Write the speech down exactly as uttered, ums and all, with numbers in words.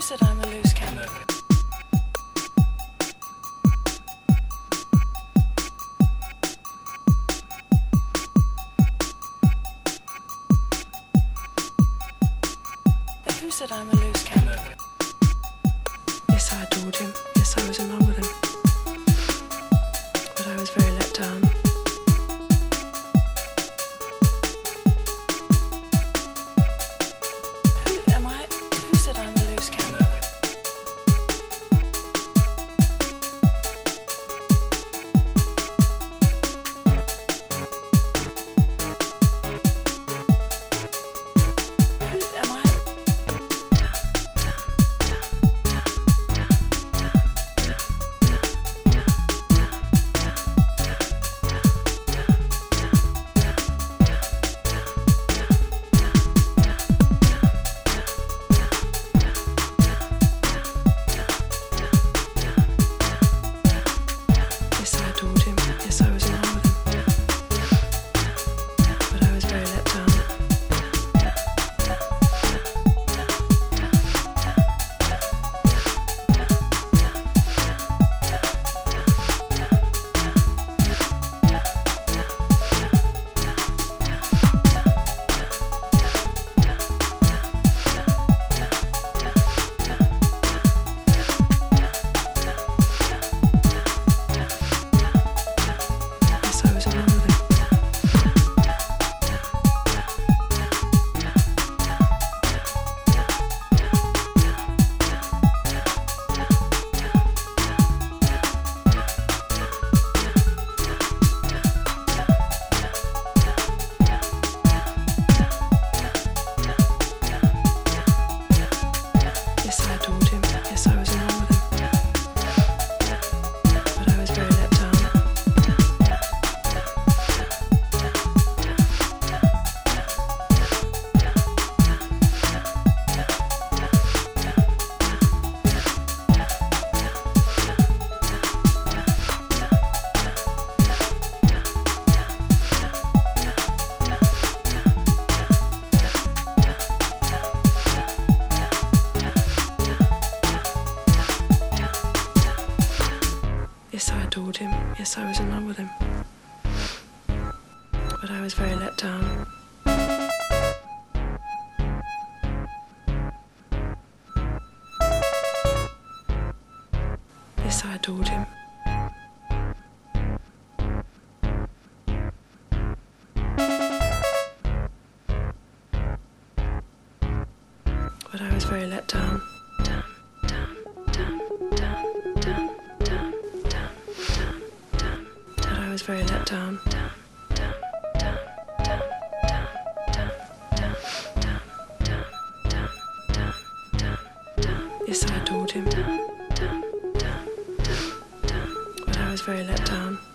said I'm a loose cannon? Who said I'm a loose cannon? Yes, I adored him. Yes, I was in love with him. But I was very let down. Who am I? Who said I'm a loose cannon? Who am I? Yes, I adored him. Yes, I was in love with him. But I was very let down. Yes, I was in love with him. Yes, I adored him. Yes, I was in love with him. But I was very let down. Yes, I adored him. Yes, I was in love with him. But I was very let down. Yes, I adored him. But I was very let down. But I was very let down. Yes, I adored him. But I was very let down.